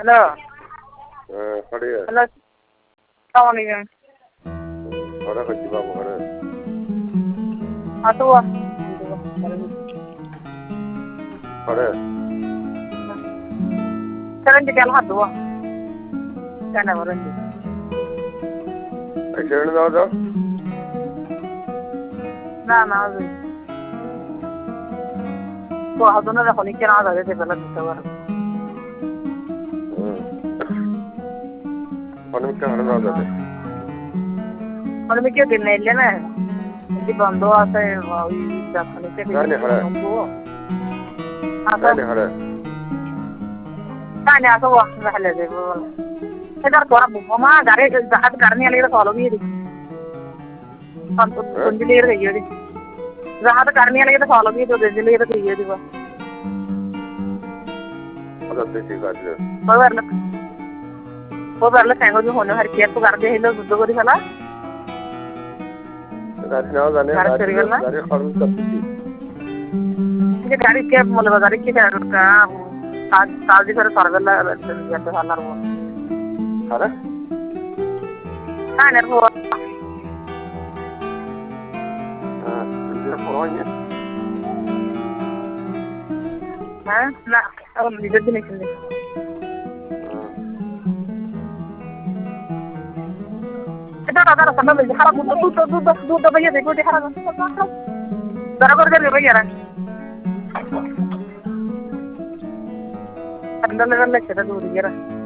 Hello. खड़ी है। Hello सलामकुम। खड़ा कर दिया वो खड़े। हाँ तो हुआ। खड़े। चलें जी क्या हाथ हुआ। क्या ना करेंगे। ऐसे नहीं जाओ ना तो हाथों ने रखो नहीं क्या ना जाते थे पहले दूसरा बार। पनीर क्या हरना जाते। और मैं क्यों दिन नहीं लेना है। जी बंदो आता है वही जाने से भी नहीं हरे। आता नहीं हरे। क्या नहीं आता वो रहले दे वो इधर थोड़ा बुमा गाड़ी जहाज करने वाले तो फॉलो भी है हम तो कुंजली रही है जहाज करने वाले तो फॉलो भी तो दिल्ली तो गई है दी वो अगर देखिए गाड़ी वो बार सेंगो जो होने हर केयर तो कर दे हिलो दुद्ध को दिखाला गाड़ी ना जाने गाड़ी खड़ी करती थी ये गाड़ी के मतलब गाड़ी के का साल जी फिर सरगला जैसे हालर वो हरे हाँ नर वो ये पहुंचे हाँ ना अब निजत भी नहीं सुनते इधर अगर समय में जहाँ दूध भैया देखो दिखा रहा बराबर कर भैया अंदर लेवल ले चला दूर यार